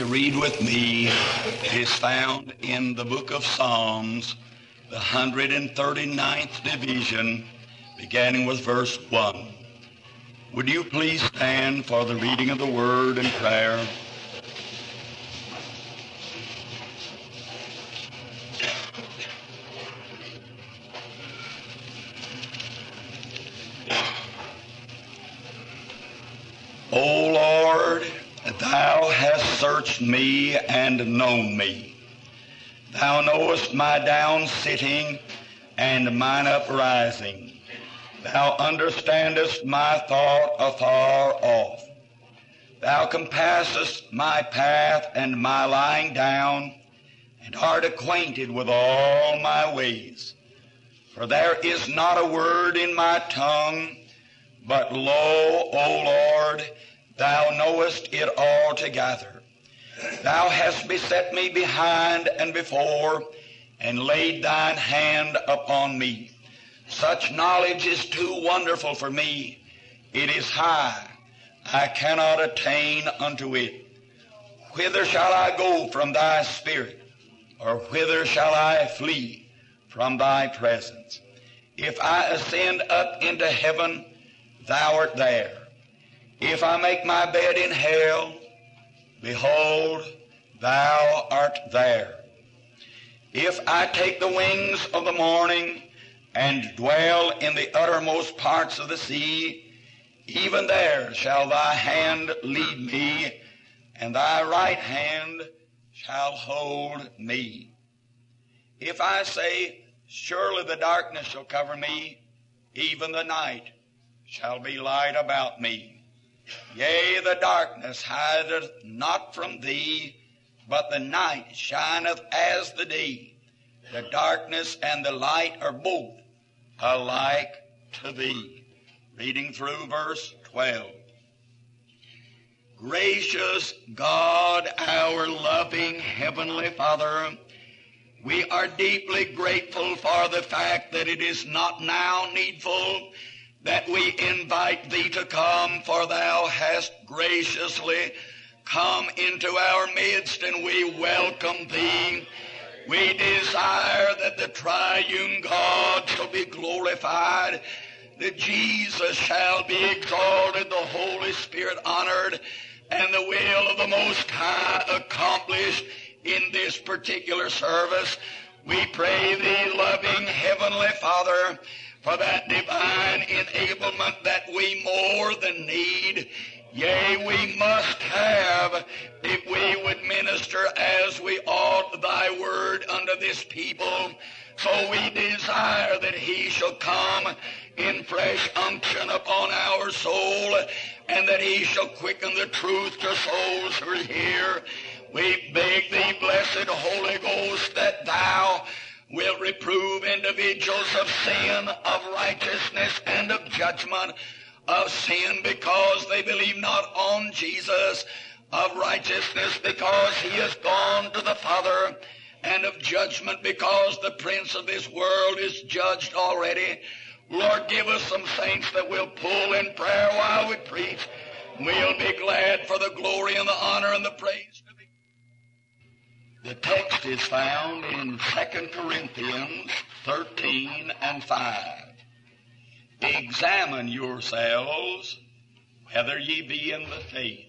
to read with me is found in the book of Psalms, the 139th division, beginning with verse 1. Would you please stand for the reading of the word and prayer? O Lord, Thou hast searched me and known me. Thou knowest my down sitting and mine uprising. Thou understandest my thought afar off. Thou compassest my path and my lying down, and art acquainted with all my ways. For there is not a word in my tongue, but lo, O Lord, Thou knowest it altogether. Thou hast beset me behind and before, and laid Thine hand upon me. Such knowledge is too wonderful for me. It is high. I cannot attain unto it. Whither shall I go from Thy Spirit? Or whither shall I flee from Thy presence? If I ascend up into heaven, Thou art there. If I make my bed in hell, behold, Thou art there. If I take the wings of the morning and dwell in the uttermost parts of the sea, even there shall Thy hand lead me, and Thy right hand shall hold me. If I say, surely the darkness shall cover me, even the night shall be light about me. Yea, the darkness hideth not from Thee, but the night shineth as the day. The darkness and the light are both alike to Thee. Reading through verse 12. Gracious God, our loving Heavenly Father, we are deeply grateful for the fact that it is not now needful that we invite Thee to come, for Thou hast graciously come into our midst, and we welcome Thee. We desire that the triune God shall be glorified, that Jesus shall be exalted, the Holy Spirit honored, and the will of the Most High accomplished in this particular service. We pray Thee, loving Heavenly Father, for that divine enablement that we more than need, yea, we must have, if we would minister as we ought Thy word unto this people. So we desire that He shall come in fresh unction upon our soul, and that He shall quicken the truth to souls who are here. We beg Thee, blessed Holy Ghost, that Thou will reprove individuals of sin, of righteousness, and of judgment. Of sin because they believe not on Jesus, of righteousness because He has gone to the Father, and of judgment because the prince of this world is judged already. Lord, give us some saints that will pull in prayer while we preach. We'll be glad for the glory and the honor and the praise. The text is found in 2 Corinthians 13 and 5. Examine yourselves whether ye be in the faith.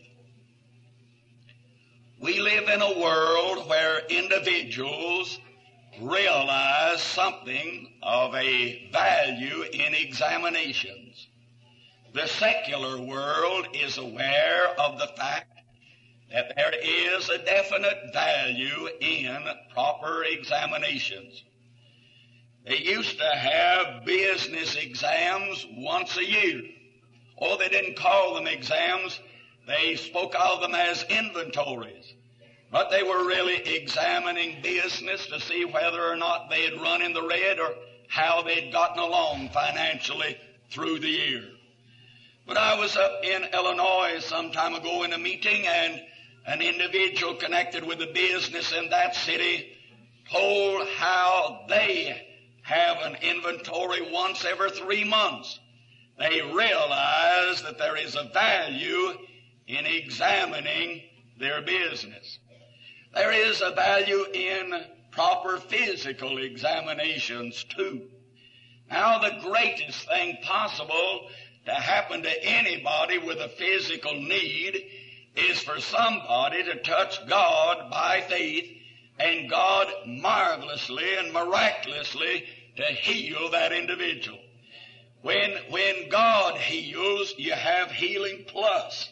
We live in a world where individuals realize something of a value in examinations. The secular world is aware of the fact that there is a definite value in proper examinations. They used to have business exams once a year. Oh, they didn't call them exams. They spoke of them as inventories. But they were really examining business to see whether or not they had run in the red or how they'd gotten along financially through the year. But I was up in Illinois some time ago in a meeting, and an individual connected with the business in that city told how they have an inventory once every 3 months. They realize that there is a value in examining their business. There is a value in proper physical examinations too. Now, the greatest thing possible to happen to anybody with a physical need is for somebody to touch God by faith and God marvelously and miraculously to heal that individual. When God heals, you have healing plus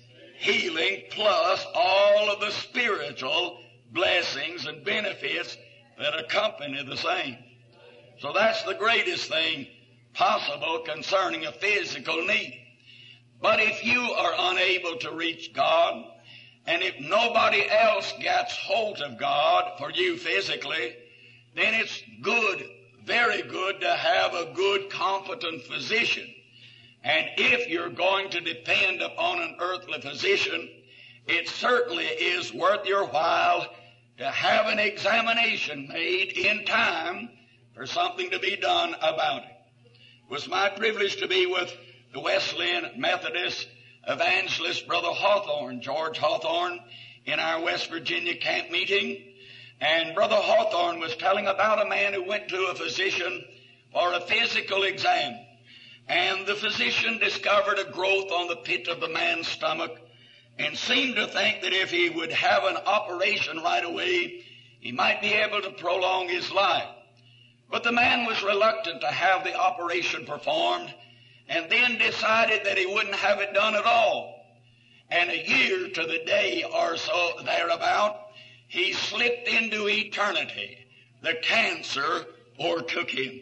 all of the spiritual blessings and benefits that accompany the same. So that's the greatest thing possible concerning a physical need. But if you are unable to reach God, and if nobody else gets hold of God for you physically, then it's good, very good to have a good, competent physician. And if you're going to depend upon an earthly physician, it certainly is worth your while to have an examination made in time for something to be done about it. It was my privilege to be with the Wesleyan Methodist evangelist, Brother Hawthorne, George Hawthorne, in our West Virginia camp meeting. And Brother Hawthorne was telling about a man who went to a physician for a physical exam. And the physician discovered a growth on the pit of the man's stomach and seemed to think that if he would have an operation right away, he might be able to prolong his life. But the man was reluctant to have the operation performed, and then decided that he wouldn't have it done at all. And a year to the day or so thereabout, he slipped into eternity. The cancer overtook him.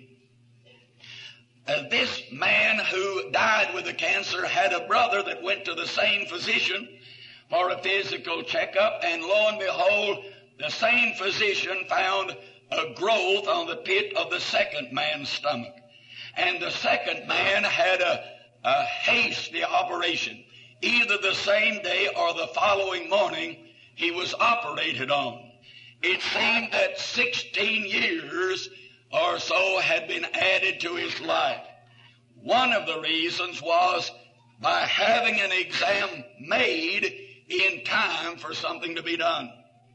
This man who died with the cancer had a brother that went to the same physician for a physical checkup, and lo and behold, the same physician found a growth on the pit of the second man's stomach. And the second man had a hasty operation. Either the same day or the following morning, he was operated on. It seemed that 16 years or so had been added to his life. One of the reasons was by having an exam made in time for something to be done.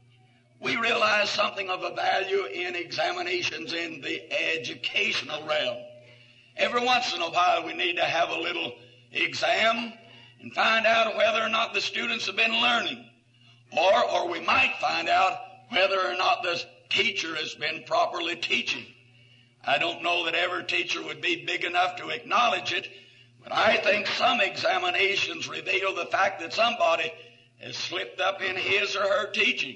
We realize something of a value in examinations in the educational realm. Every once in a while we need to have a little exam and find out whether or not the students have been learning. Or we might find out whether or not the teacher has been properly teaching. I don't know that every teacher would be big enough to acknowledge it, but I think some examinations reveal the fact that somebody has slipped up in his or her teaching.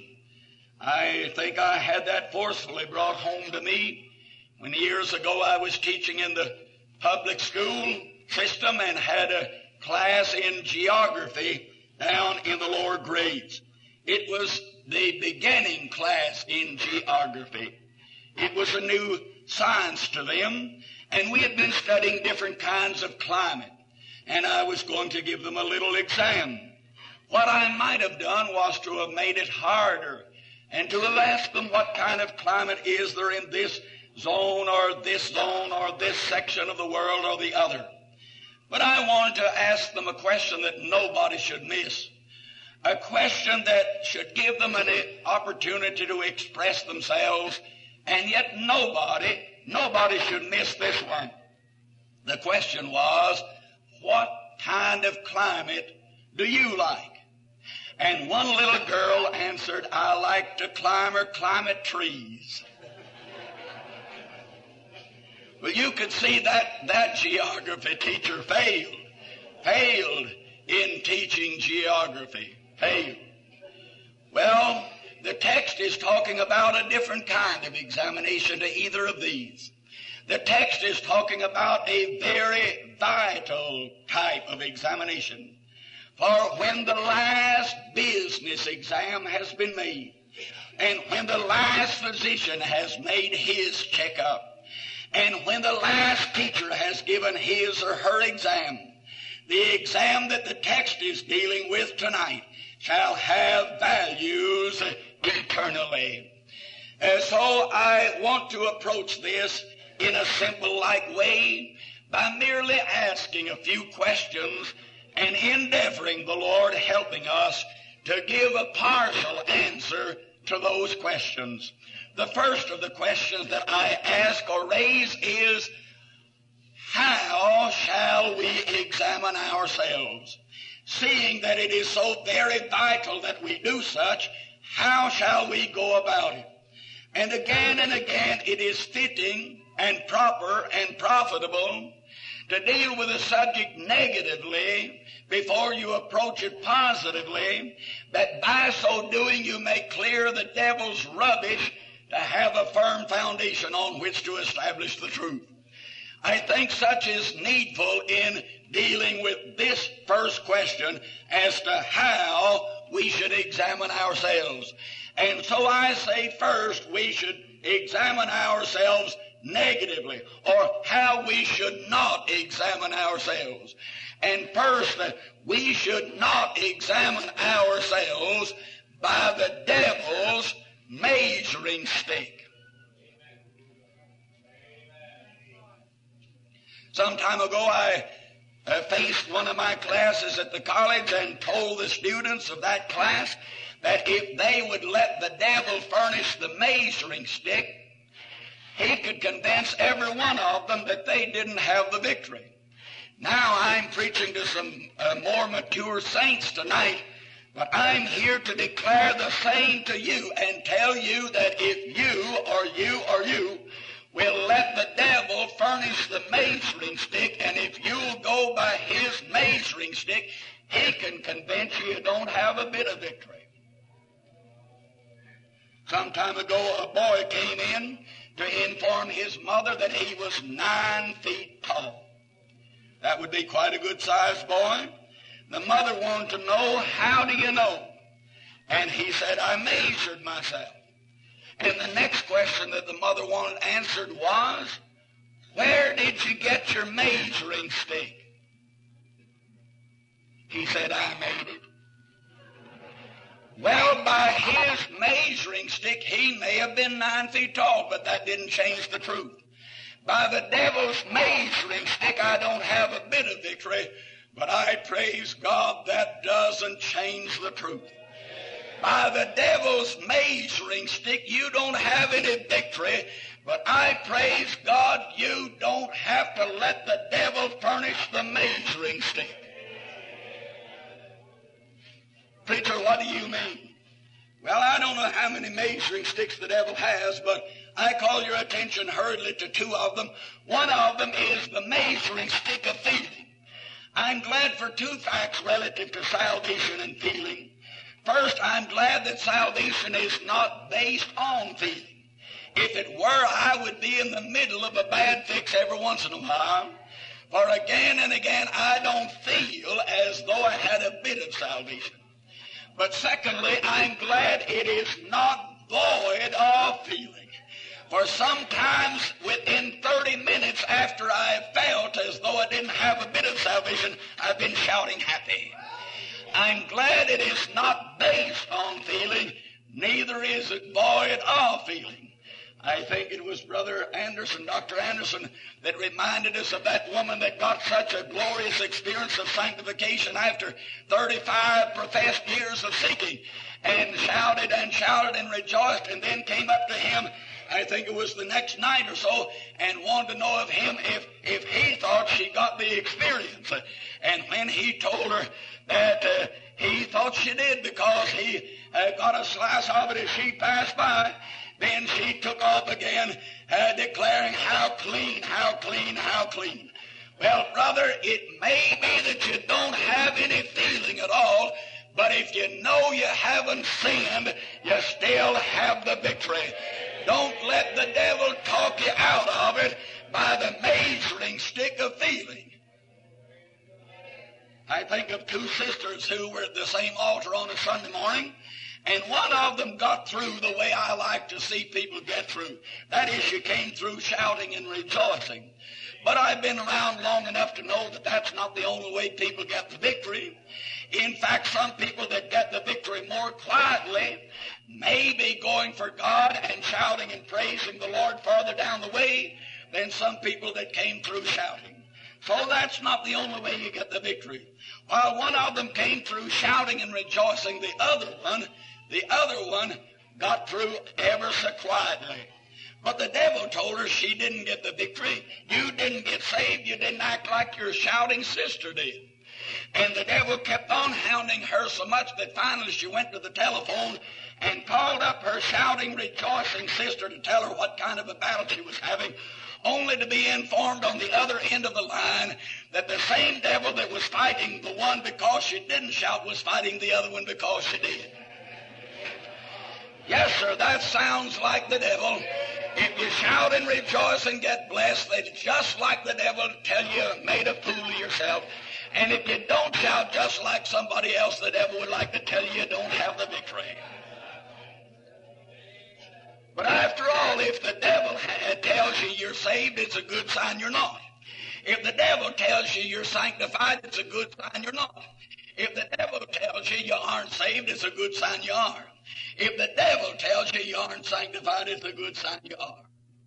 I think I had that forcefully brought home to me when years ago I was teaching in the public school system and had a class in geography down in the lower grades. It was the beginning class in geography. It was a new science to them, and we had been studying different kinds of climate, and I was going to give them a little exam. What I might have done was to have made it harder and to have asked them what kind of climate is there in this zone or this section of the world or the other. But I wanted to ask them a question that nobody should miss. A question that should give them an opportunity to express themselves, and yet nobody should miss this one. The question was, what kind of climate do you like? And one little girl answered, I like to climb or climate trees. Well, you could see that geography teacher failed in teaching geography. Failed. Well, the text is talking about a different kind of examination to either of these. The text is talking about a very vital type of examination. For when the last business exam has been made, and when the last physician has made his checkup, and when the last teacher has given his or her exam, the exam that the text is dealing with tonight shall have values eternally. So I want to approach this in a simple like way by merely asking a few questions and endeavoring, the Lord helping us, to give a partial answer to those questions. The first of the questions that I ask or raise is, how shall we examine ourselves? Seeing that it is so very vital that we do such, how shall we go about it? And again, it is fitting and proper and profitable to deal with a subject negatively before you approach it positively, that by so doing you may clear the devil's rubbish to have a firm foundation on which to establish the truth. I think such is needful in dealing with this first question as to how we should examine ourselves. And so I say first we should examine ourselves negatively, or how we should not examine ourselves. And first, we should not examine ourselves by the devil's measuring stick. Some time ago, I faced one of my classes at the college and told the students of that class that if they would let the devil furnish the measuring stick, he could convince every one of them that they didn't have the victory. Now I'm preaching to some more mature saints tonight, but I'm here to declare the same to you and tell you that if you will let the devil furnish the measuring stick, and if you'll go by his measuring stick, he can convince you don't have a bit of victory. Some time ago, a boy came in to inform his mother that he was 9 feet tall. That would be quite a good-sized boy. The mother wanted to know, how do you know? And he said, I measured myself. And the next question that the mother wanted answered was, where did you get your measuring stick? He said, I made it. Well, by his measuring stick, he may have been 9 feet tall, but that didn't change the truth. By the devil's measuring stick, I don't have a bit of victory, but I praise God that doesn't change the truth. By the devil's measuring stick, you don't have any victory, but I praise God you don't have to let the devil furnish the measuring stick. Preacher, what do you mean? Well, I don't know how many measuring sticks the devil has, but I call your attention hurriedly to 2 of them. One of them is the measuring stick of feeling. I'm glad for 2 facts relative to salvation and feeling. First, I'm glad that salvation is not based on feeling. If it were, I would be in the middle of a bad fix every once in a while. For again and again, I don't feel as though I had a bit of salvation. But secondly, I'm glad it is not void of feeling. For sometimes within 30 minutes after I have felt as though I didn't have a bit of salvation, I've been shouting happy. I'm glad it is not based on feeling, neither is it void of feeling. I think it was Brother Anderson, Dr. Anderson, that reminded us of that woman that got such a glorious experience of sanctification after 35 professed years of seeking, and shouted and rejoiced, and then came up to him, I think it was the next night or so, and wanted to know of him if he thought she got the experience. And when he told her that he thought she did because he got a slice of it as she passed by, then she took off again, declaring how clean, how clean, how clean. Well, brother, it may be that you don't have any feeling at all, but if you know you haven't sinned, you still have the victory. Don't let the devil talk you out of it by the measuring stick of feeling. I think of 2 sisters who were at the same altar on a Sunday morning, and one of them got through the way I like to see people get through. That is, she came through shouting and rejoicing. But I've been around long enough to know that that's not the only way people get the victory. In fact, some people that get the victory more quietly may be going for God and shouting and praising the Lord farther down the way than some people that came through shouting. So that's not the only way you get the victory. While one of them came through shouting and rejoicing, the other one got through ever so quietly. But the devil told her she didn't get the victory. You didn't get saved. You didn't act like your shouting sister did. And the devil kept on hounding her so much that finally she went to the telephone and called up her shouting, rejoicing sister to tell her what kind of a battle she was having, only to be informed on the other end of the line that the same devil that was fighting the one because she didn't shout was fighting the other one because she did. Yes, sir, that sounds like the devil. If you shout and rejoice and get blessed, it's just like the devil tell you made a fool of yourself. And if you don't shout just like somebody else, the devil would like to tell you don't have the victory. But after all, if the devil tells you you're saved, it's a good sign you're not. If the devil tells you you're sanctified, it's a good sign you're not. If the devil tells you you aren't saved, it's a good sign you are. If the devil tells you you aren't sanctified, it's a good sign you are.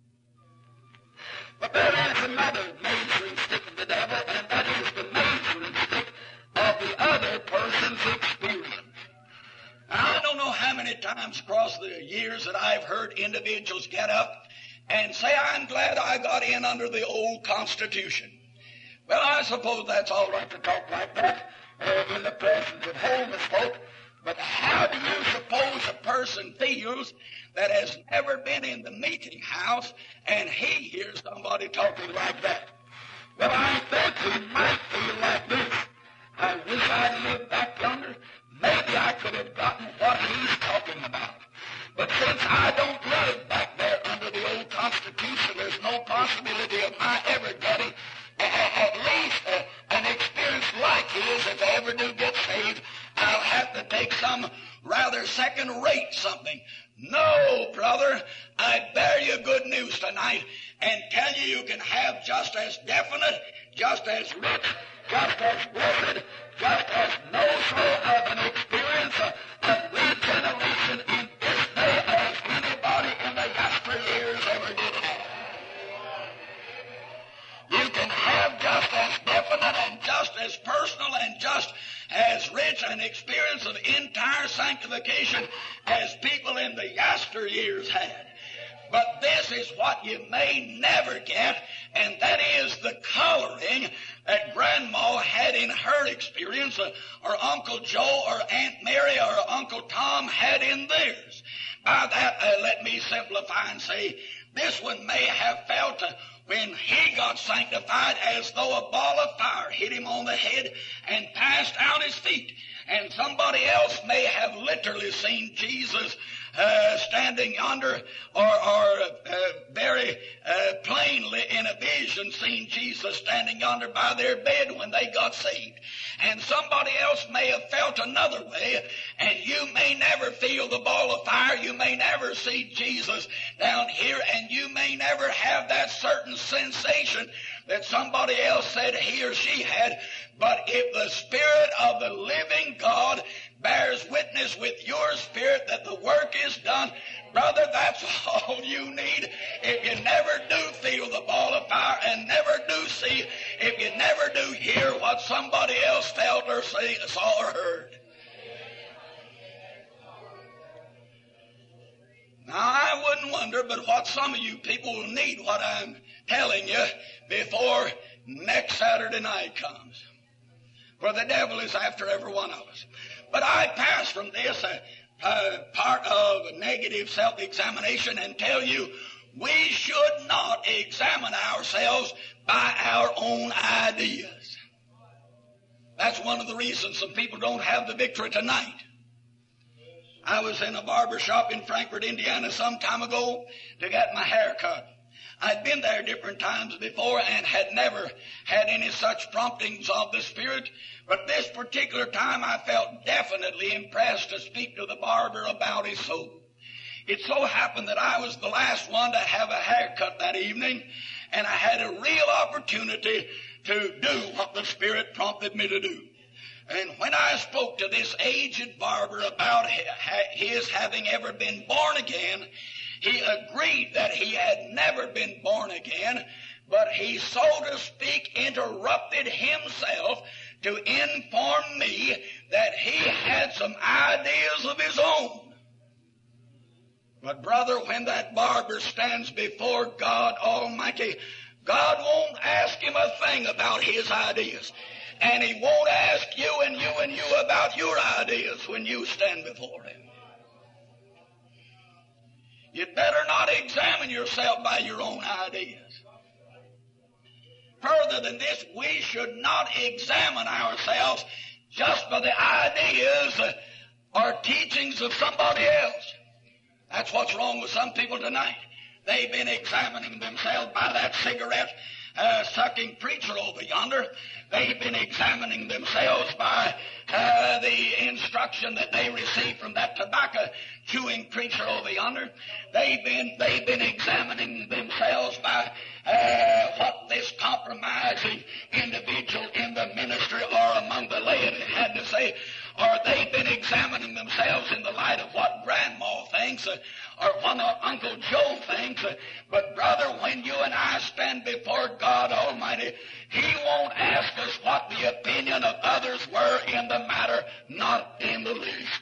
But there is another measuring stick of the devil, and that is the measuring stick of the other person's experience. Now, I don't know how many times across the years that I've heard individuals get up and say, I'm glad I got in under the old Constitution. Well, I suppose that's all right to talk like that in the presence of homeless folk, but how do you suppose a person feels that has never been in the meeting house and he hears somebody talking like that? Well, I think he might feel like this. I wish I'd lived back yonder. Maybe I could have gotten what he's talking about. But since I don't live back there under the old Constitution, there's no possibility of my ever getting at least an experience like his. If I ever do get saved, I'll have to take some rather second-rate something. No, brother, I bear you good news tonight and tell you you can have just as definite, just as rich, just as blessed, just as no sort of an experience of regeneration in this day as anybody in the yesteryears ever did have. You can have just as definite and just as personal and just as rich an experience of entire sanctification as people in the yesteryears had. But this is what you may never get, and that is the coloring that Grandma had in her experience, or Uncle Joe or Aunt Mary or Uncle Tom had in theirs. By that, let me simplify and say, this one may have felt when he got sanctified as though a ball of fire hit him on the head and passed out his feet. And somebody else may have literally seen Jesus standing yonder, or very plainly in a vision seen Jesus standing yonder by their bed when they got saved. And somebody else may have felt another way, and you may never feel the ball of fire. You may never see Jesus down here, and you may never have that certain sensation that somebody else said he or she had. But if the Spirit of the living God bears witness with your spirit that the work is done, brother, that's all you need. If you never do feel the ball of fire and never do see, if you never do hear what somebody else felt or saw or heard. Now, I wouldn't wonder but what some of you people will need what I'm telling you before next Saturday night comes. For the devil is after every one of us. But I pass from this part of negative self-examination and tell you we should not examine ourselves by our own ideas. That's one of the reasons some people don't have the victory tonight. I was in a barber shop in Frankfort, Indiana some time ago to get my hair cut. I'd been there different times before and had never had any such promptings of the Spirit, but this particular time I felt definitely impressed to speak to the barber about his soul. It so happened that I was the last one to have a haircut that evening, and I had a real opportunity to do what the Spirit prompted me to do. And when I spoke to this aged barber about his having ever been born again, he agreed that he had never been born again, but he, so to speak, interrupted himself to inform me that he had some ideas of his own. But brother, when that barber stands before God Almighty, God won't ask him a thing about his ideas. And he won't ask you and you and you about your ideas when you stand before him. You'd better not examine yourself by your own ideas. Further than this, we should not examine ourselves just by the ideas or teachings of somebody else. That's what's wrong with some people tonight. They've been examining themselves by that cigarette sucking preacher over yonder. They've been examining themselves by the instruction that they received from that tobacco chewing preacher over yonder. They've been examining themselves by what this compromising individual in the ministry or among the laity had to say. Or they've been examining themselves in the light of what Grandma thinks or what Uncle Joe thinks. But brother, when you and I stand before God Almighty, He won't ask us what the opinion of others were in the matter, not in the least.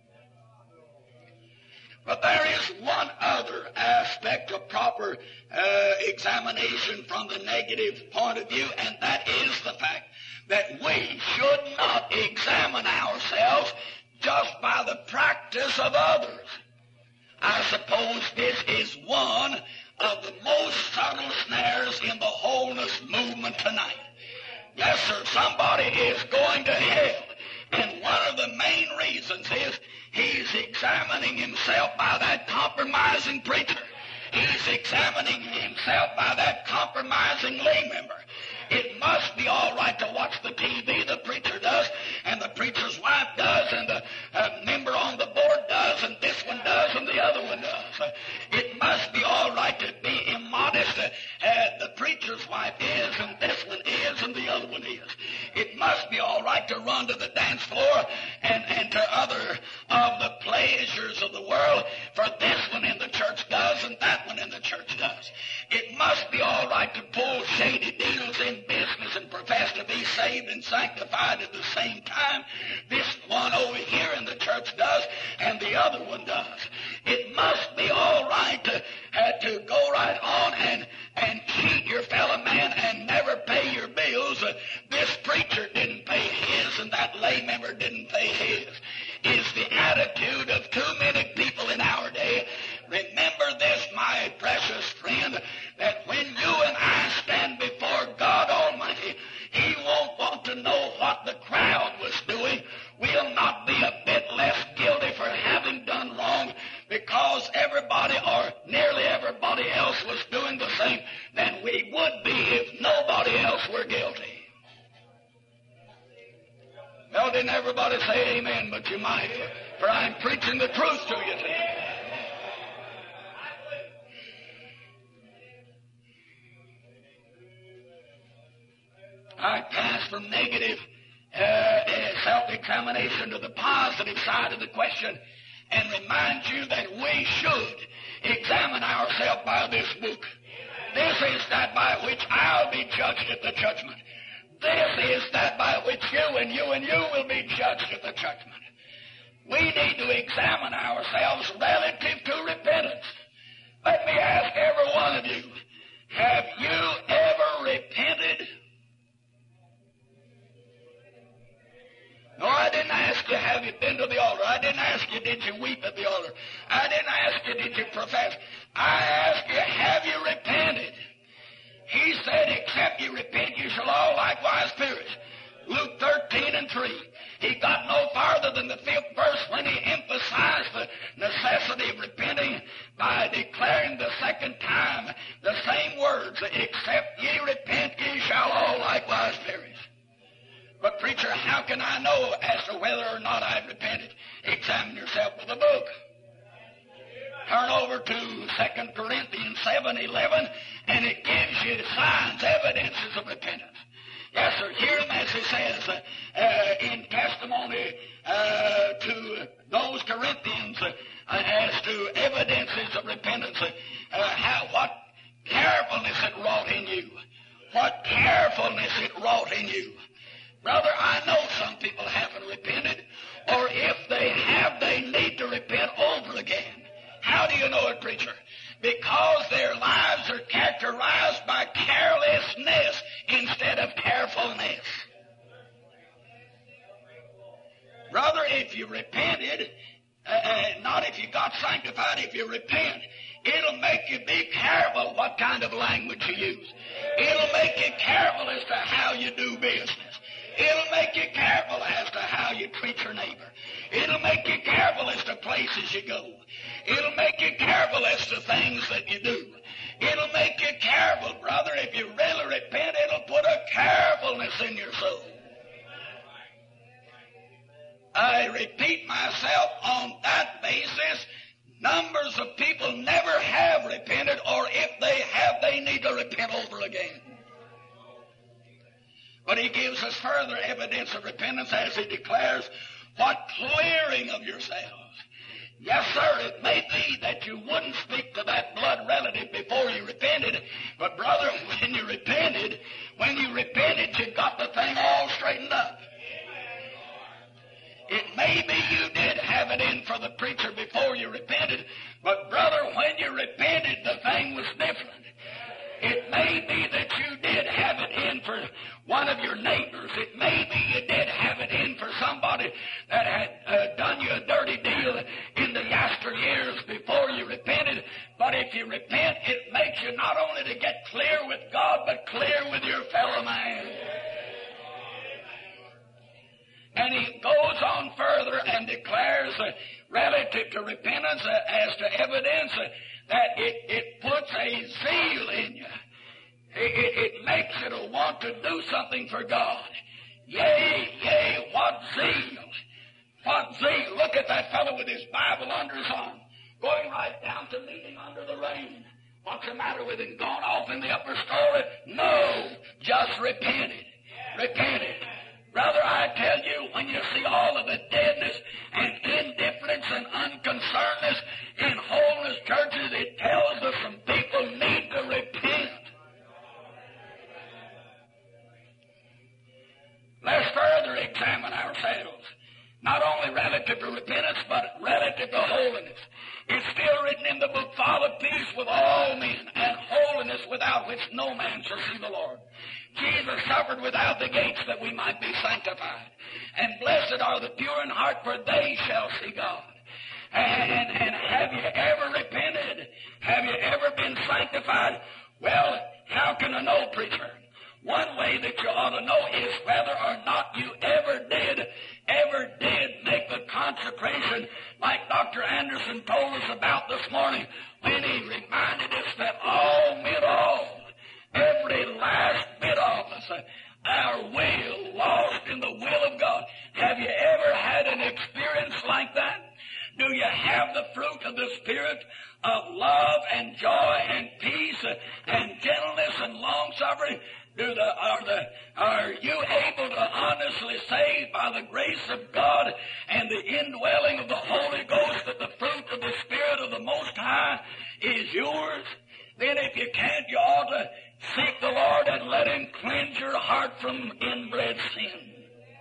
But there is one other aspect of proper examination from the negative point of view, and that is the fact that we should not examine ourselves just by the practice of others. I suppose this is one of the most subtle snares in the wholeness movement tonight. Yes, sir, somebody is going to hell, and one of the main reasons is he's examining himself by that compromising preacher. He's examining himself by that compromising lay member. It must be all right to watch the TV the preacher does, and the preacher's wife does, and the member on the board does, and this one does, and the other one does. It must be all right to be immodest. The preacher's wife is, and this one is, and the other one is. It must be all right to run to the dance floor and to other of the pleasures of the world, for this one in the church does, and that one in the church does. It must be all right to pull shady deals in business and profess to be saved and sanctified at the same time. This one over here in the church does, and the other one does. It must be all right to go right on and cheat your fellow man and never pay your bills. This preacher didn't pay his, and that lay member didn't pay his. Is the attitude of too many people in our day. Remember this, my precious friend, that when you and I stand before God Almighty, He won't want to know what the crowd was doing. We'll not be a bit less guilty for having done wrong because everybody or nearly everybody else was doing the same than we would be if nobody else were guilty. Well, didn't everybody say amen, but you might, for I'm preaching the truth to you today. I pass from negative self-examination to the positive side of the question and remind you that we should examine ourselves by this book. This is that by which I'll be judged at the judgment. This is that by which you and you and you will be judged at the judgment. We need to examine ourselves relative to repentance. Let me ask every one of you, have you ever repented? No, I didn't ask you, have you been to the altar? I didn't ask you, did you weep at the altar? I didn't ask you, did you profess? I asked you, have you repented? He said, except you repent, you shall all likewise perish. Luke 13:3. He got no farther than the 5th verse when he emphasized the necessity of repenting by declaring the second time the same words, except ye repent, ye shall all likewise perish. But preacher, how can I know as to whether or not I've repented? Examine yourself with the book. Turn over to 2 Corinthians 7:11, and it gives you signs, evidences of repentance. Yes, sir, hear him as he says in testimony to those Corinthians as to evidences of repentance, what carefulness it wrought in you. What carefulness it wrought in you. Brother, I know some people haven't repented, or if they have, they need to repent over again. How do you know it, preacher? Because their lives are characterized by carelessness instead of carefulness. Brother, if you repented, not if you got sanctified, if you repent, it'll make you be careful what kind of language you use. It'll make you careful as to how you do business. It'll make you careful as to how you treat your neighbor. It'll make you careful as to places you go. It'll make you careful as to things that you do. It'll make you careful, brother. If you really repent, it'll put a carefulness in your soul. I repeat myself, on that basis, numbers of people never have repented, or if they have, they need to repent over again. But he gives us further evidence of repentance as he declares, what clearing of yourselves. Yes, sir, it may be that you wouldn't speak to that blood relative before you repented, but brother, when you repented, you got the thing all straightened up. It may be you did have it in for the preacher before you repented, but brother, when you repented, the thing was different. It may be that you did have it in for one of your neighbors. It may be you did have it in for somebody that had done you a dirty deal in the yesteryears before you repented. But if you repent, it makes you not only to get clear with God, but clear with your fellow man. And he goes on further and declares, relative to repentance, as to evidence, that it puts a zeal in you. It makes you to want to do something for God. Yea, what zeal. What zeal. Look at that fellow with his Bible under his arm, going right down to meeting under the rain. What's the matter with him? Gone off in the upper story? No, just repented. Repented. Brother, I tell you, when you see all of the deadness and indifference and unconcernedness in holiness churches, it tells us some people need to repent. Let's further examine ourselves, not only relative to repentance, but relative to holiness. It's still written in the book, follow peace with all men, and holiness without which no man shall see the Lord. Jesus suffered without the gates that we might be sanctified. And blessed are the pure in heart, for they shall see God. And have you ever repented? Have you ever been sanctified? Well, how can I know, preacher? One way that you ought to know is whether or not you ever did make the consecration like Dr. Anderson told us about this morning when he reminded us that all men all, every last bit of us, our will lost in the will of God. Have you ever had an experience like that? Do you have the fruit of the Spirit of love and joy and peace and gentleness and long-suffering? Are you able to honestly say by the grace of God and the indwelling of the Holy Ghost that the fruit of the Spirit of the Most High is yours? Then if you can't, you ought to seek the Lord and let Him cleanse your heart from inbred sin.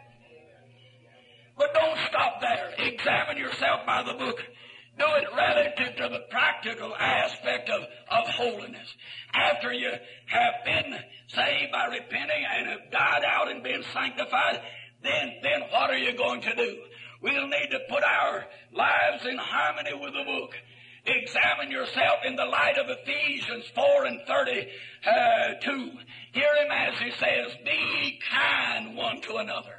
But don't stop there. Examine yourself by the book. Do it relative to the practical aspect of holiness. After you have been saved by repenting and have died out and been sanctified, then what are you going to do? We'll need to put our lives in harmony with the book. Examine yourself in the light of Ephesians 4 and 32. Hear him as he says, be ye kind one to another.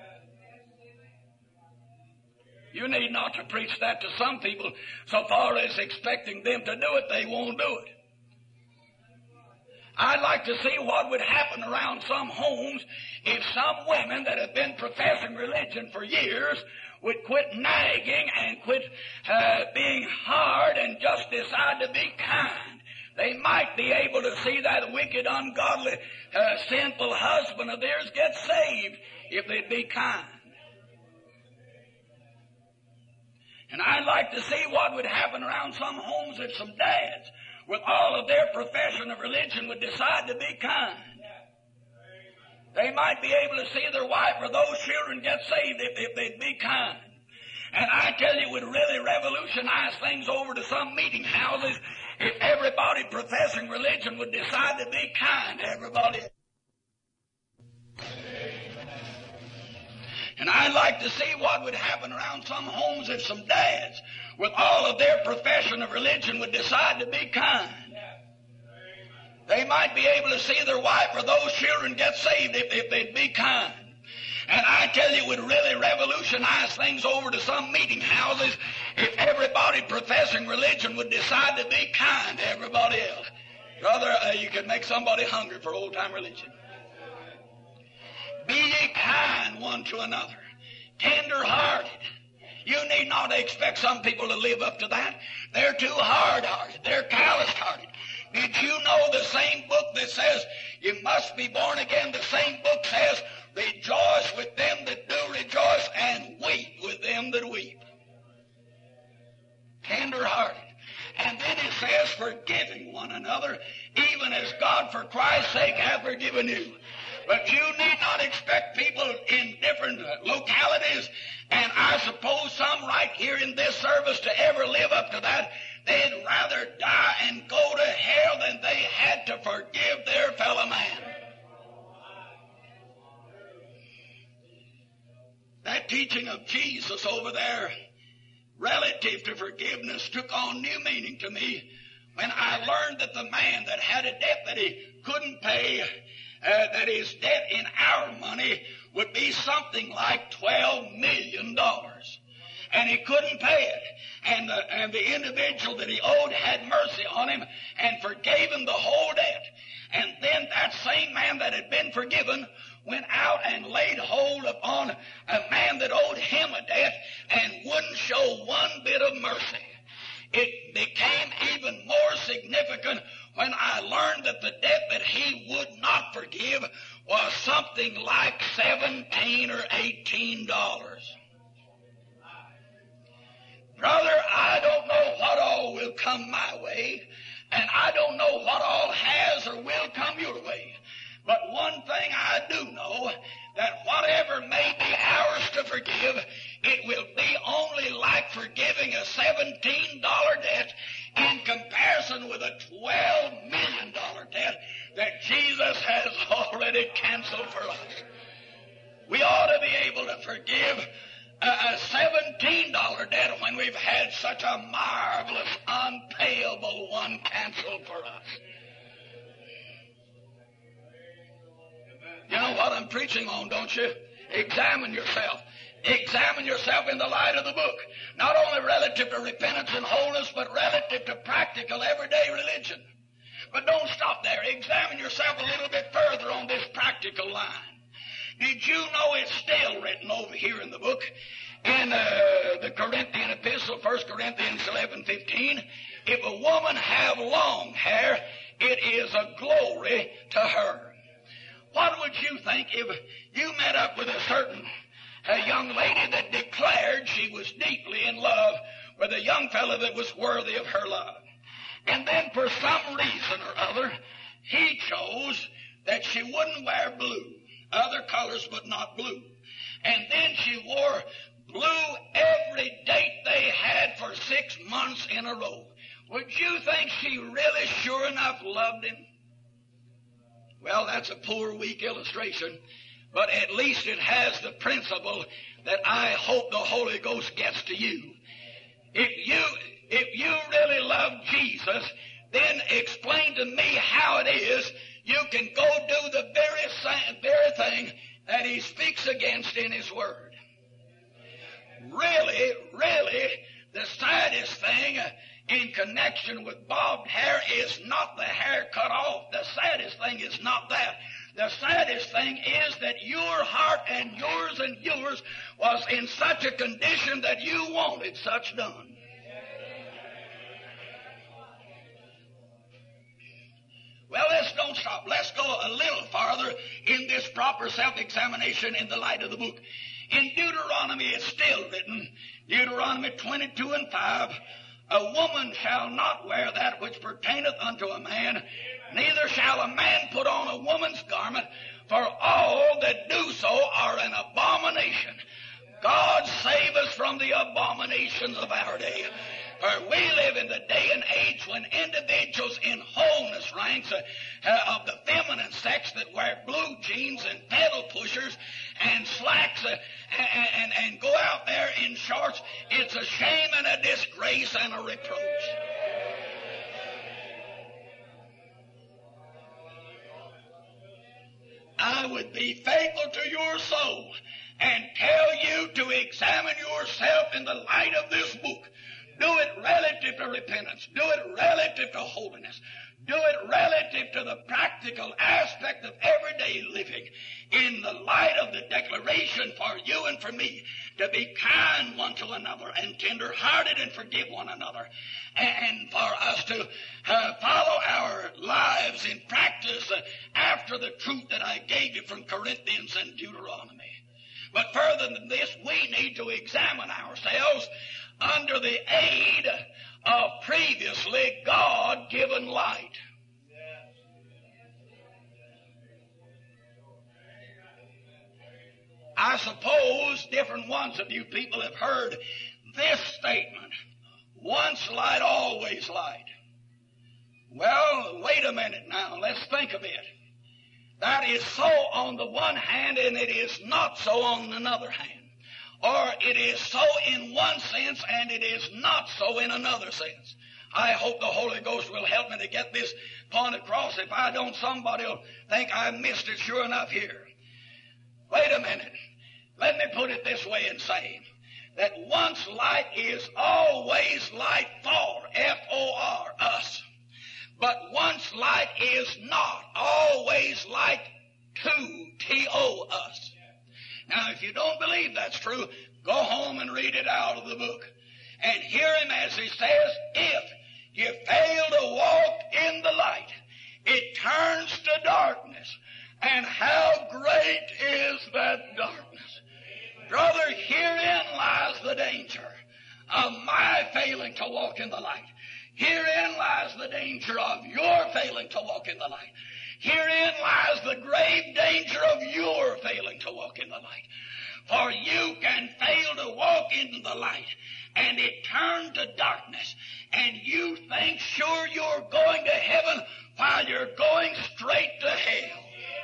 You need not to preach that to some people so far as expecting them to do it. They won't do it. I'd like to see what would happen around some homes if some women that have been professing religion for years would quit nagging and quit being hard and just decide to be kind. They might be able to see that wicked, ungodly, sinful husband of theirs get saved if they'd be kind. And I'd like to see what would happen around some homes if some dads with all of their profession of religion, would decide to be kind. They might be able to see their wife or those children get saved if they'd be kind. And I tell you, it would really revolutionize things over to some meeting houses if everybody professing religion would decide to be kind to everybody. And I'd like to see what would happen around some homes if some dads, with all of their profession of religion, would decide to be kind. They might be able to see their wife or those children get saved if they'd be kind. And I tell you, it would really revolutionize things over to some meeting houses if everybody professing religion would decide to be kind to everybody else. Brother, you could make somebody hungry for old-time religion. Be ye kind one to another, tender-hearted. You need not expect some people to live up to that. They're too hard-hearted. They're callous-hearted. Did you know the same book that says you must be born again, the same book says, rejoice with them that do rejoice and weep with them that weep. Tender-hearted. And then it says, forgiving one another, even as God for Christ's sake hath forgiven you. But you need not expect people in different localities, and I suppose some right here in this service, to ever live up to that. They'd rather die and go to hell than they had to forgive their fellow man. That teaching of Jesus over there relative to forgiveness took on new meaning to me when I learned that the man that had a debt that he couldn't pay, that his debt in our money would be something like $12 million. And he couldn't pay it. And the individual that he owed had mercy on him and forgave him the whole debt. And then that same man that had been forgiven went out and laid hold upon a man that owed him a debt and wouldn't show one bit of mercy. It became even more significant when I learned that the debt that he would not forgive was something like $17 or $18. Brother, I don't know what all will come my way, and I don't know what all has or will come your way. But one thing I do know, that whatever may be ours to forgive, it will be only like forgiving a $17 debt in comparison with a $12 million debt that Jesus has already canceled for us. We ought to be able to forgive a $17 debt when we've had such a marvelous, unpayable one canceled for us. You know what I'm preaching on, don't you? Examine yourself. Examine yourself in the light of the book. Not only relative to repentance and wholeness, but relative to practical, everyday religion. But don't stop there. Examine yourself a little bit further on this practical line. Did you know it's still written over here in the book, in the Corinthian epistle, 1 Corinthians 11:15, if a woman have long hair, it is a glory to her. What would you think if you met up with a certain young lady that declared she was deeply in love with a young fellow that was worthy of her love? And then for some reason or other, he chose that she wouldn't wear blue. Other colors, but not blue. And then she wore blue every date they had for 6 months in a row. Would you think she really sure enough loved him? Well, that's a poor, weak illustration, but at least it has the principle that I hope the Holy Ghost gets to you. If you really love Jesus, then explain to me how it is you can go do the very thing that he speaks against in his word. Really, the saddest thing in connection with bobbed hair is not the hair cut off. The saddest thing is not that. The saddest thing is that your heart and yours was in such a condition that you wanted such done. Well, let's don't stop. Let's go a little farther in this proper self-examination in the light of the book. In Deuteronomy, it's still written, Deuteronomy 22:5, A woman shall not wear that which pertaineth unto a man, neither shall a man put on a woman's garment, for all that do so are an abomination. God save us from the abominations of our day. For we live in the day and age when individuals in wholeness ranks of the feminine sex that wear blue jeans and pedal pushers and slacks and go out there in shorts, it's a shame and a disgrace and a reproach. I would be faithful to your soul and tell you to examine yourself in the light of this book. Do it relative to repentance. Do it relative to holiness. Do it relative to the practical aspect of everyday living in the light of the declaration for you and for me to be kind one to another and tender-hearted and forgive one another, and for us to follow our lives in practice after the truth that I gave you from Corinthians and Deuteronomy. But further than this, we need to examine ourselves under the aid of previously God-given light. I suppose different ones of you people have heard this statement, once light, always light. Well, wait a minute now, let's think of it. That is so on the one hand, and it is not so on another hand. Or it is so in one sense, and it is not so in another sense. I hope the Holy Ghost will help me to get this point across. If I don't, somebody will think I missed it sure enough here. Wait a minute. Let me put it this way and say that once light is always light for, F-O-R, us. But once light is not always light to, T-O, us. Now, if you don't believe that's true, go home and read it out of the book. And hear him as he says, if you fail to walk in the light, it turns to darkness. And how great is that darkness? Brother, herein lies the danger of my failing to walk in the light. Herein lies the danger of your failing to walk in the light. Herein lies the grave danger of your failing to walk in the light. For you can fail to walk in the light, and it turn to darkness, and you think sure you're going to heaven while you're going straight to hell.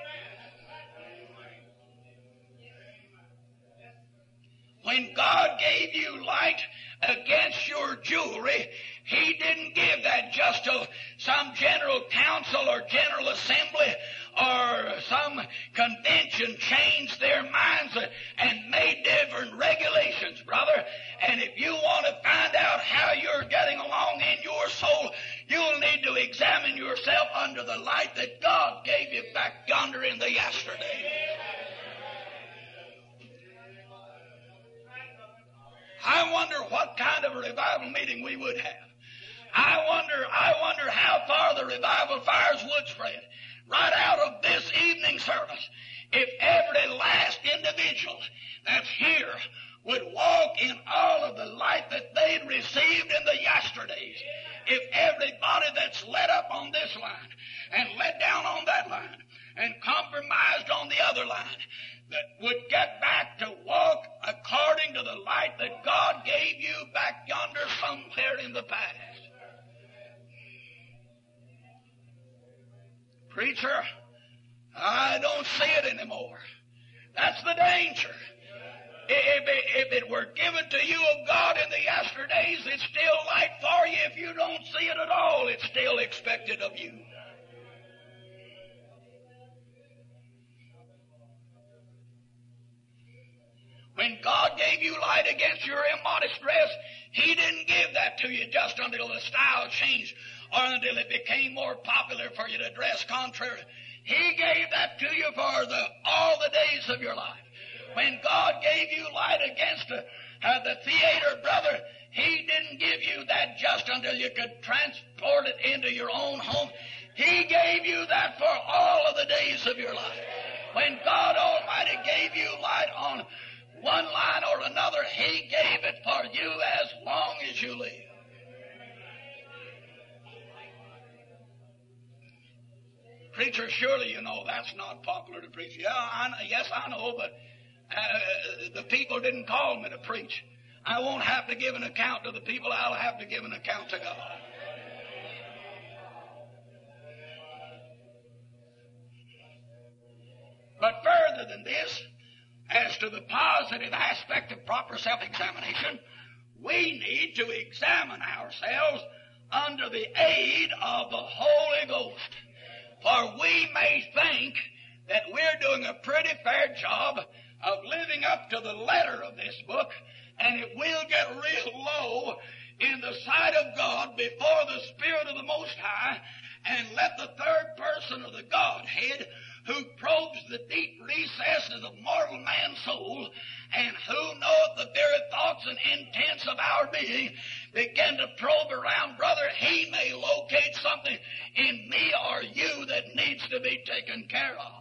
When God gave you light against your jewelry, He didn't give that just to some general council or general assembly or some convention changed their minds and made different regulations, brother. And if you want to find out how you're getting along in your soul, you'll need to examine yourself under the light that God gave you back yonder in the yesterday. I wonder what kind of a revival meeting we would have. I wonder how far the revival fires would spread. Right out of this evening service, if every last individual that's here would walk in all of the light that they'd received in the yesterdays, if everybody that's led up on this line and led down on that line and compromised on the other line, that would get back to walk according to the light that God gave you back yonder somewhere in the past. Preacher, I don't see it anymore. That's the danger. If it were given to you of God in the yesterdays, it's still light for you. If you don't see it at all, it's still expected of you. When God gave you light against your immodest dress, He didn't give that to you just until the style changed or until it became more popular for you to dress contrary. He gave that to you for all the days of your life. When God gave you light against the theater, brother, He didn't give you that just until you could transport it into your own home. He gave you that for all of the days of your life. When God Almighty gave you light on one line or another, He gave it for you as long as you live. Preacher, surely you know that's not popular to preach. Yeah, yes, I know, but the people didn't call me to preach. I won't have to give an account to the people. I'll have to give an account to God. But further than this, as to the positive aspect of proper self-examination, we need to examine ourselves under the aid of the Holy Ghost. For we may think that we're doing a pretty fair job of living up to the letter of this book, and it will get real low in the sight of God before the Spirit of the Most High, and let the third person of the Godhead, who probes the deep recesses of mortal man's soul, and who knoweth the very thoughts and intents of our being, begin to probe around, brother, he may locate something in me or you that needs to be taken care of.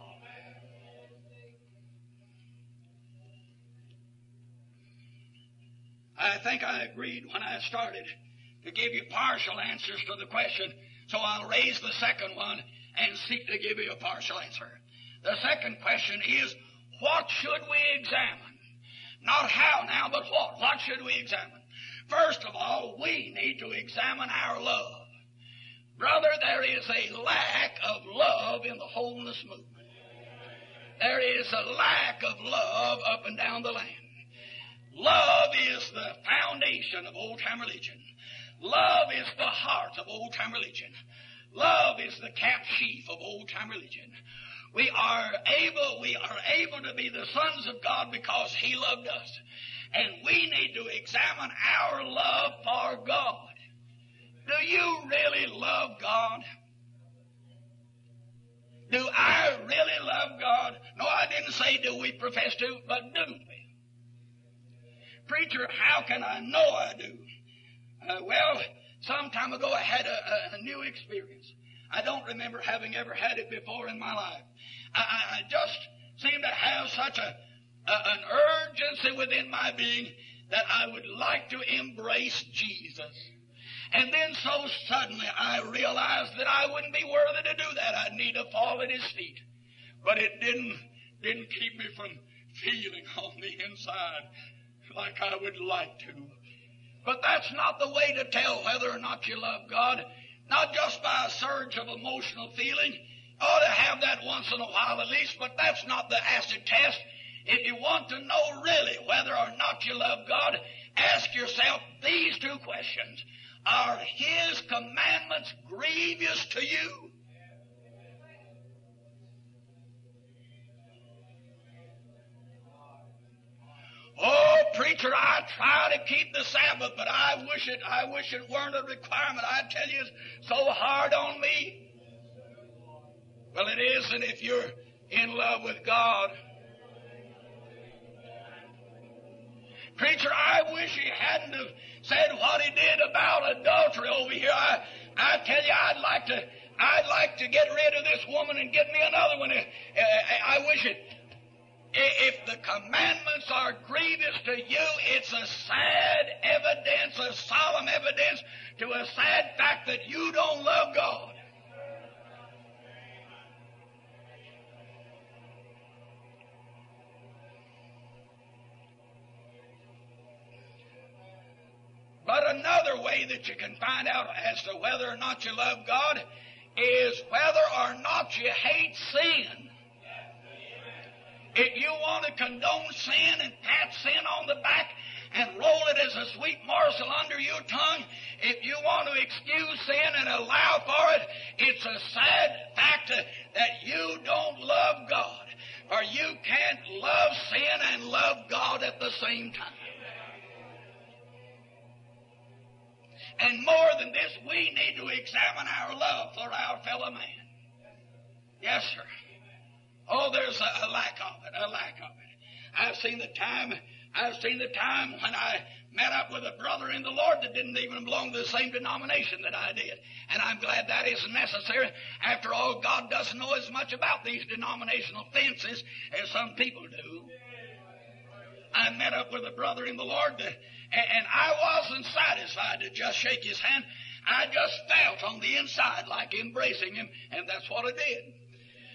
I think I agreed when I started to give you partial answers to the question, so I'll raise the second one and seek to give you a partial answer. The second question is, what should we examine? Not how now, but what? What should we examine? First of all, we need to examine our love. Brother, there is a lack of love in the holiness movement. There is a lack of love up and down the land. Love is the foundation of old-time religion. Love is the heart of old-time religion. Love is the cap sheaf of old-time religion. We are able to be the sons of God because He loved us. And we need to examine our love for God. Do you really love God? Do I really love God? No, I didn't say do we profess to, but do we? Preacher, how can I know I do? Well, some time ago I had a new experience. I don't remember having ever had it before in my life. I just seem to have such an urgency within my being that I would like to embrace Jesus. And then so suddenly I realized that I wouldn't be worthy to do that. I'd need to fall at His feet. But it didn't keep me from feeling on the inside like I would like to. But that's not the way to tell whether or not you love God. Not just by a surge of emotional feeling. Ought to have that once in a while at least, but that's not the acid test. If you want to know really whether or not you love God, ask yourself these two questions. Are His commandments grievous to you? Oh, preacher, I try to keep the Sabbath, but I wish it weren't a requirement. I tell you, it's so hard on me. Well, it isn't if you're in love with God. Preacher, I wish he hadn't have said what he did about adultery over here. I tell you, I'd like to get rid of this woman and get me another one. I wish it. If the commandments are grievous to you, it's a sad evidence, a solemn evidence to a sad fact that you don't love God. But another way that you can find out as to whether or not you love God is whether or not you hate sin. If you want to condone sin and pat sin on the back and roll it as a sweet morsel under your tongue, if you want to excuse sin and allow for it, it's a sad fact that you don't love God. For you can't love sin and love God at the same time. And more than this, we need to examine our love for our fellow man. Yes, sir. Oh, there's a lack of it, a lack of it. I've seen the time when I met up with a brother in the Lord that didn't even belong to the same denomination that I did. And I'm glad that isn't necessary. After all, God doesn't know as much about these denominational fences as some people do. I met up with a brother in the Lord, and I wasn't satisfied to just shake his hand. I just felt on the inside like embracing him, and that's what I did.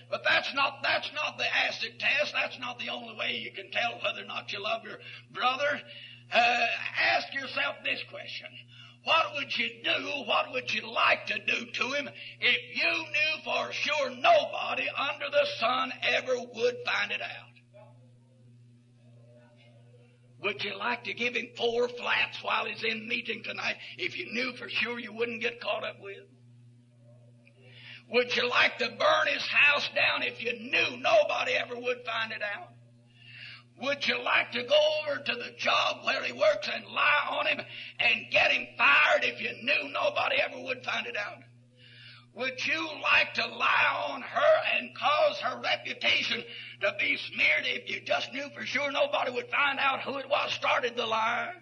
But that's not the acid test. That's not the only way you can tell whether or not you love your brother. Ask yourself this question. What would you do, what would you like to do to him if you knew for sure nobody under the sun ever would find it out? Would you like to give him 4 flats while he's in meeting tonight if you knew for sure you wouldn't get caught up with? Would you like to burn his house down if you knew nobody ever would find it out? Would you like to go over to the job where he works and lie on him and get him fired if you knew nobody ever would find it out? Would you like to lie on her and cause her reputation to be smeared if you just knew for sure nobody would find out who it was started the lie?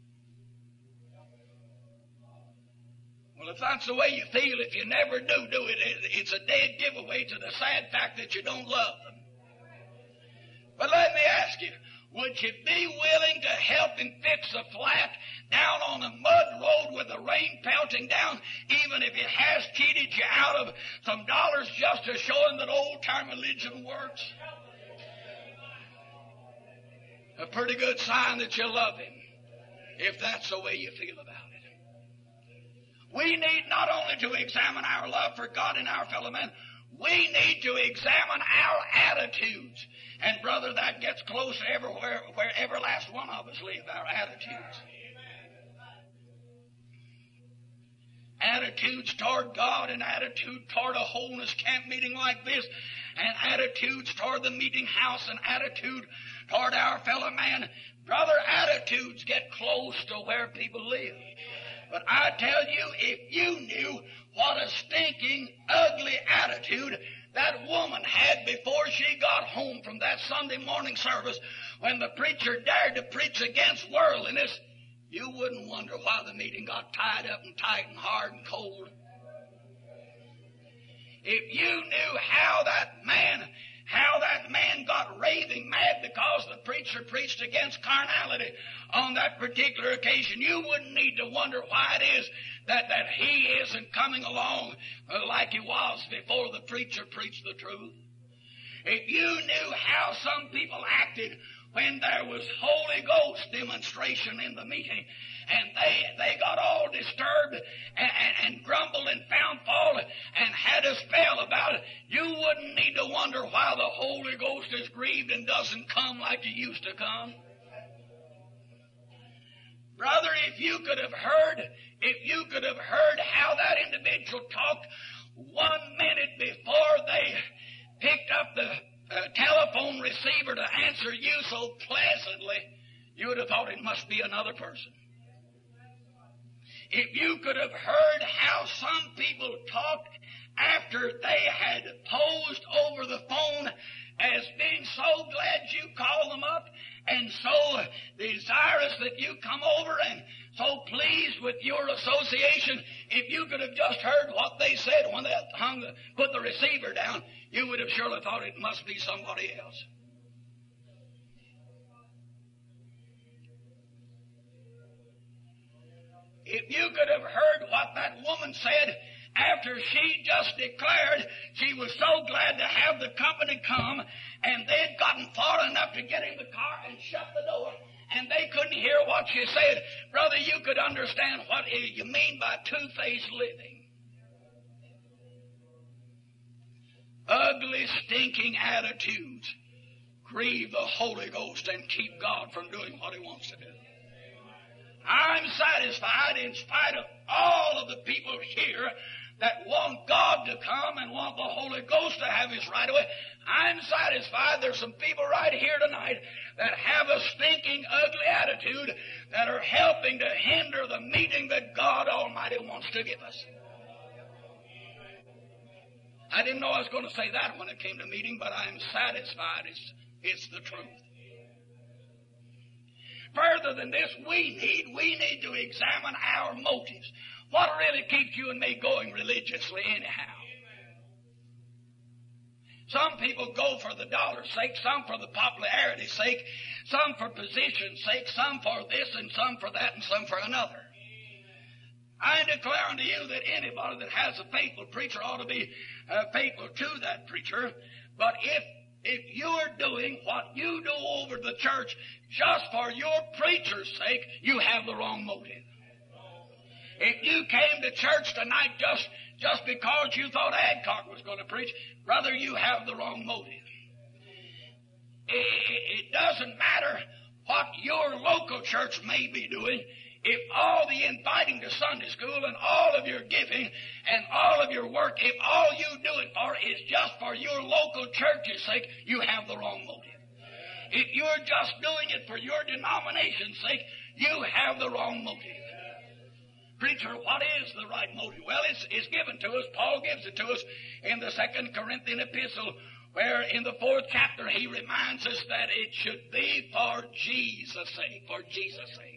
Well, if that's the way you feel, if you never do it, it's a dead giveaway to the sad fact that you don't love them. But let me ask you, would you be willing to help him fix a flat down on a mud road with the rain pelting down, even if it has cheated you out of some dollars just to show him that old-time religion works? A pretty good sign that you love him, if that's the way you feel about it. We need not only to examine our love for God and our fellow men, we need to examine our attitudes. And, brother, that gets close everywhere, where every last one of us live, our attitudes. Attitudes toward God, and attitude toward a wholeness camp meeting like this, and attitudes toward the meeting house, and attitude toward our fellow man. Brother, attitudes get close to where people live. But I tell you, if you knew what a stinking, ugly attitude that woman had before she got home from that Sunday morning service when the preacher dared to preach against worldliness, you wouldn't wonder why the meeting got tied up and tight and hard and cold. If you knew how that man got raving mad because the preacher preached against carnality on that particular occasion, you wouldn't need to wonder why it is that he isn't coming along like he was before the preacher preached the truth. If you knew how some people acted when there was Holy Ghost demonstration in the meeting, and they got all disturbed and grumbled and found fault and had a spell about it, you wouldn't need to wonder why the Holy Ghost is grieved and doesn't come like he used to come. Brother, if you could have heard how that individual talked 1 minute before they picked up the telephone receiver to answer you so pleasantly, you would have thought it must be another person. If you could have heard how some people talked after they had posed over the phone as being so glad you called them up and so desirous that you come over and so pleased with your association, if you could have just heard what they said when they put the receiver down, you would have surely thought it must be somebody else. If you could have heard what that woman said after she just declared she was so glad to have the company come, and they'd gotten far enough to get in the car and shut the door, and they couldn't hear what she said, brother, you could understand what you mean by two-faced living. Ugly, stinking attitudes grieve the Holy Ghost and keep God from doing what He wants to do. I'm satisfied, in spite of all of the people here that want God to come and want the Holy Ghost to have His right away, I'm satisfied there's some people right here tonight that have a stinking, ugly attitude that are helping to hinder the meeting that God Almighty wants to give us. I didn't know I was going to say that when it came to meeting, but I'm satisfied it's the truth. Further than this, we need to examine our motives. What really keeps you and me going religiously anyhow? Some people go for the dollar's sake, some for the popularity's sake, some for position's sake, some for this and some for that and some for another. I declare unto you that anybody that has a faithful preacher ought to be faithful to that preacher. But if you are doing what you do over the church just for your preacher's sake, you have the wrong motive. If you came to church tonight just because you thought Adcock was going to preach, brother, you have the wrong motive. It doesn't matter what your local church may be doing. If all the inviting to Sunday school and all of your giving and all of your work, if all you do it for is just for your local church's sake, you have the wrong motive. If you're just doing it for your denomination's sake, you have the wrong motive. Preacher, what is the right motive? Well, it's given to us. Paul gives it to us in the 2 Corinthian epistle, where in the 4th chapter he reminds us that it should be for Jesus' sake, for Jesus' sake.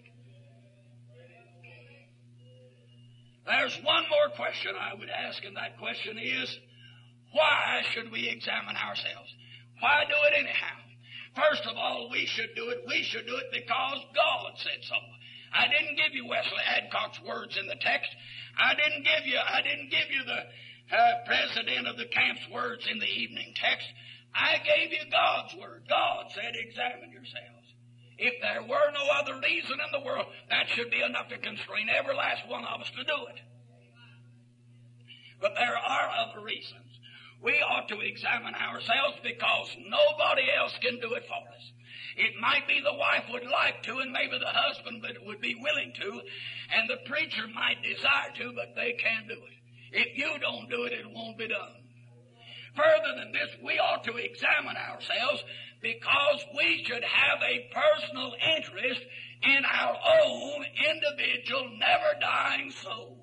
There's one more question I would ask, and that question is, why should we examine ourselves? Why do it anyhow? First of all, we should do it because God said so. I didn't give you Wesley Adcock's words in the text. I didn't give you the president of the camp's words in the evening text. I gave you God's word. God said, examine yourselves. If there were no other reason in the world, that should be enough to constrain every last one of us to do it. But there are other reasons. We ought to examine ourselves because nobody else can do it for us. It might be the wife would like to, and maybe the husband would be willing to, and the preacher might desire to, but they can't do it. If you don't do it, it won't be done. Further than this, we ought to examine ourselves because we should have a personal interest in our own individual, never-dying soul.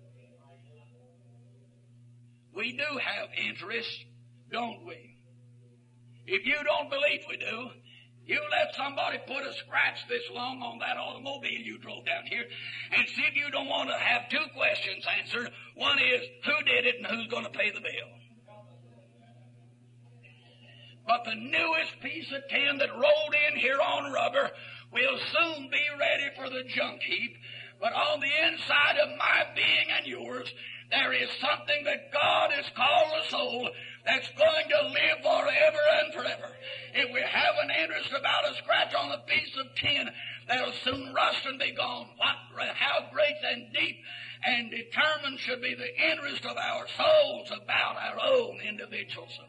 We do have interest, don't we? If you don't believe we do, you let somebody put a scratch this long on that automobile you drove down here and see if you don't want to have two questions answered. One is, who did it and who's going to pay the bill? But the newest piece of tin that rolled in here on rubber will soon be ready for the junk heap. But on the inside of my being and yours, there is something that God has called a soul that's going to live forever and forever. If we have an interest about a scratch on a piece of tin, that'll soon rust and be gone. How great and deep and determined should be the interest of our souls about our own individual soul.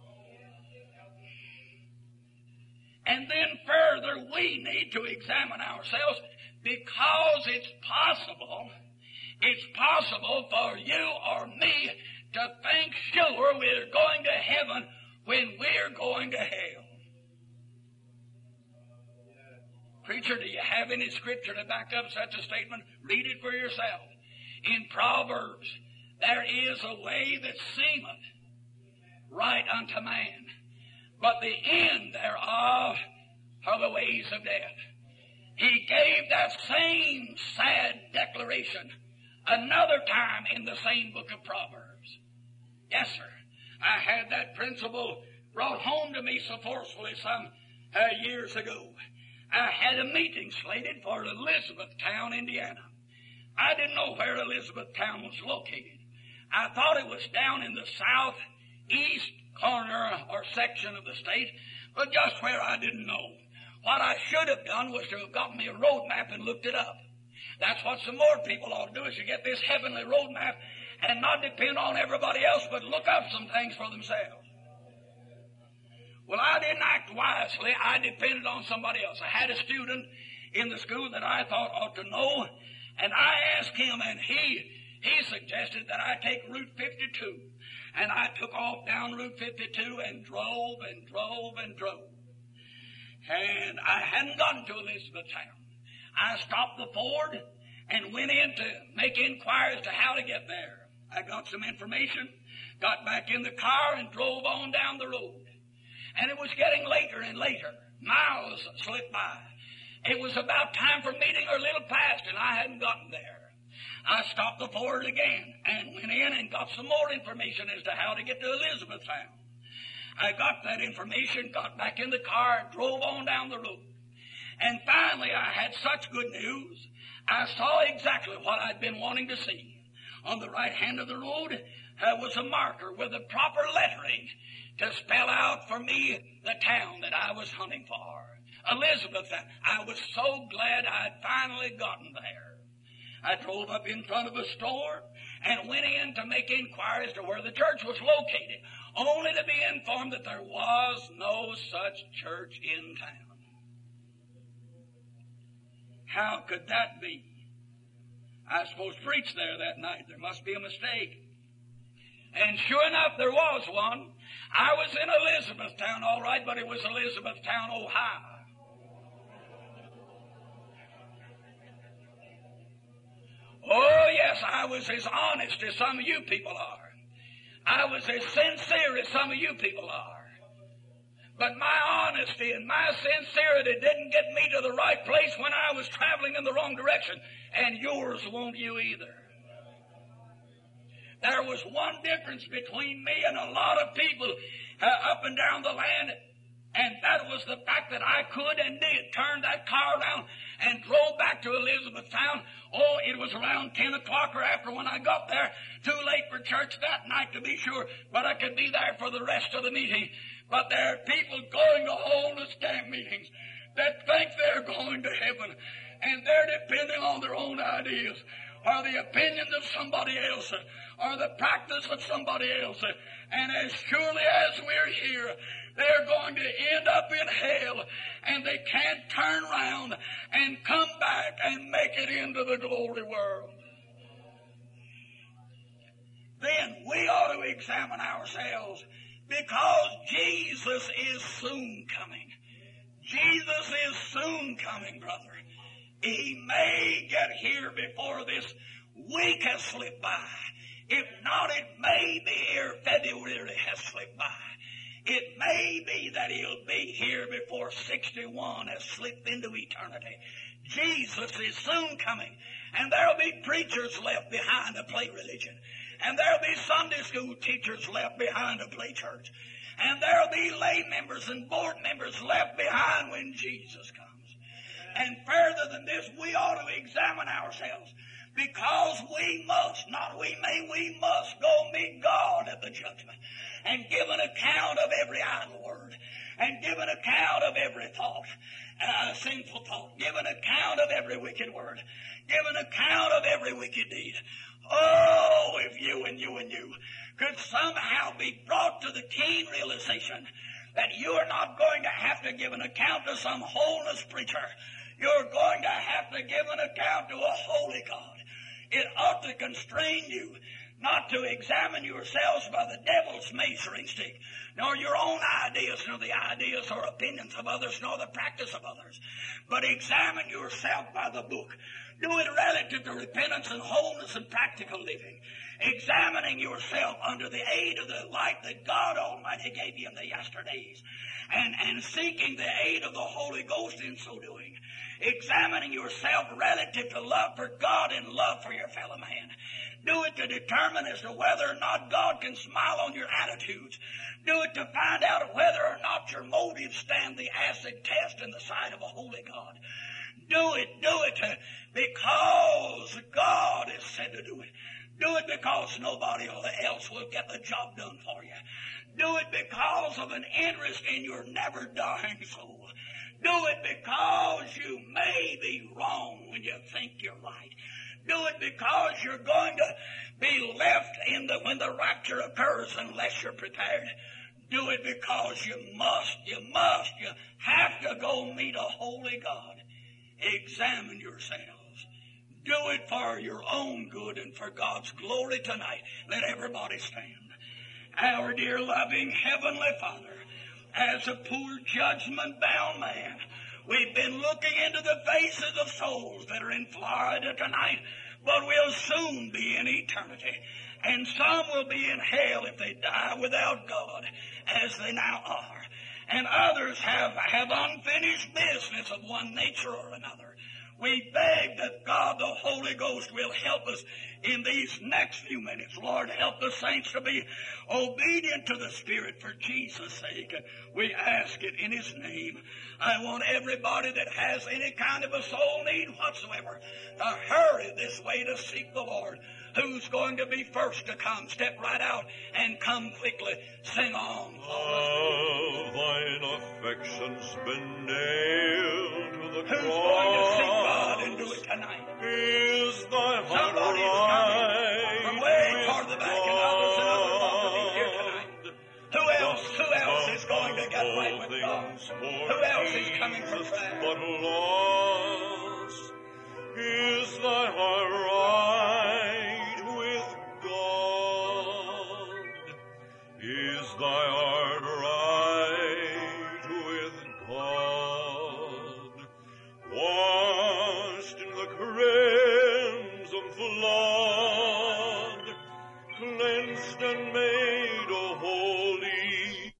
And then further, we need to examine ourselves because it's possible for you or me to think sure we're going to heaven when we're going to hell. Preacher, do you have any scripture to back up such a statement? Read it for yourself. In Proverbs, there is a way that seemeth right unto man, but the end thereof are the ways of death. He gave that same sad declaration another time in the same book of Proverbs. Yes, sir. I had that principle brought home to me so forcefully some years ago. I had a meeting slated for Elizabethtown, Indiana. I didn't know where Elizabethtown was located. I thought it was down in the southeast corner or section of the state, but just where I didn't know. What I should have done was to have got me a road map and looked it up. That's what some more people ought to do, is to get this heavenly road map and not depend on everybody else, but look up some things for themselves. Well, I didn't act wisely. I depended on somebody else. I had a student in the school that I thought ought to know, and I asked him, and he suggested that I take Route 52. And I took off down Route 52 and drove and drove and drove. And I hadn't gotten to Elizabethtown. I stopped the Ford and went in to make inquiries to how to get there. I got some information, got back in the car, and drove on down the road. And it was getting later and later. Miles slipped by. It was about time for meeting or a little past, and I hadn't gotten there. I stopped the Ford again and went in and got some more information as to how to get to Elizabethtown. I got that information, got back in the car, drove on down the road. And finally, I had such good news. I saw exactly what I'd been wanting to see. On the right hand of the road was a marker with the proper lettering to spell out for me the town that I was hunting for. Elizabethtown. I was so glad I'd finally gotten there. I drove up in front of a store and went in to make inquiries to where the church was located, only to be informed that there was no such church in town. How could that be? I was supposed to preach there that night. There must be a mistake. And sure enough, there was one. I was in Elizabethtown, all right, but it was Elizabethtown, Ohio. Oh, yes, I was as honest as some of you people are. I was as sincere as some of you people are. But my honesty and my sincerity didn't get me to the right place when I was traveling in the wrong direction, and yours won't you either. There was one difference between me and a lot of people up and down the land, and that was the fact that I could and did turn that car around and drove back to Elizabethtown. Oh, it was around 10 o'clock or after when I got there. Too late for church that night, to be sure, but I could be there for the rest of the meeting. But there are people going to holiness camp meetings that think they're going to heaven, and they're depending on their own ideas, or the opinions of somebody else, or the practice of somebody else. And as surely as we're here, they're going to end up in hell, and they can't turn around and come back and make it into the glory world. Then we ought to examine ourselves, because Jesus is soon coming. Jesus is soon coming, brother. He may get here before this week has slipped by. If not, it may be here February has slipped by. It may be that he'll be here before 61 has slipped into eternity. Jesus is soon coming, and there'll be preachers left behind to play religion, and there'll be Sunday school teachers left behind to play church, and there'll be lay members and board members left behind when Jesus comes. And further than this, we ought to examine ourselves, because we must, not we may, we must go meet God at the judgment and give an account of every idle word, and give an account of every thought, sinful thought, give an account of every wicked word, give an account of every wicked deed. Oh, if you and you and you could somehow be brought to the keen realization that you are not going to have to give an account to some holiness preacher. You're going to have to give an account to a holy God. It ought to constrain you not to examine yourselves by the devil's measuring stick, nor your own ideas, nor the ideas or opinions of others, nor the practice of others, but examine yourself by the book. Do it relative to repentance and wholeness and practical living, examining yourself under the aid of the light that God Almighty gave you in the yesterdays, and seeking the aid of the Holy Ghost in so doing, examining yourself relative to love for God and love for your fellow man. Do it to determine as to whether or not God can smile on your attitudes. Do it to find out whether or not your motives stand the acid test in the sight of a holy God. Do it because God has said to do it. Do it because nobody else will get the job done for you. Do it because of an interest in your never-dying soul. Do it because you may be wrong when you think you're right. Do it because you're going to be left when the rapture occurs unless you're prepared. Do it because you have to go meet a holy God. Examine yourselves. Do it for your own good and for God's glory tonight. Let everybody stand. Our dear loving Heavenly Father, as a poor judgment-bound man, we've been looking into the faces of souls that are in Florida tonight, but will soon be in eternity. And some will be in hell if they die without God, as they now are. And others have unfinished business of one nature or another. We beg that God, the Holy Ghost, will help us in these next few minutes. Lord, help the saints to be obedient to the Spirit for Jesus' sake. We ask it in His name. I want everybody that has any kind of a soul need whatsoever to hurry this way to seek the Lord. Who's going to be first to come? Step right out and come quickly. Sing on. Have thine affections been nailed to the cross? Who's going to seek God and do it tonight? Is thy heart Somebody's coming from way toward the back, and others want to be here tonight. Who else is going to get right with God? Who else is coming from there? But lost, is thy heart right with God? Is thy heart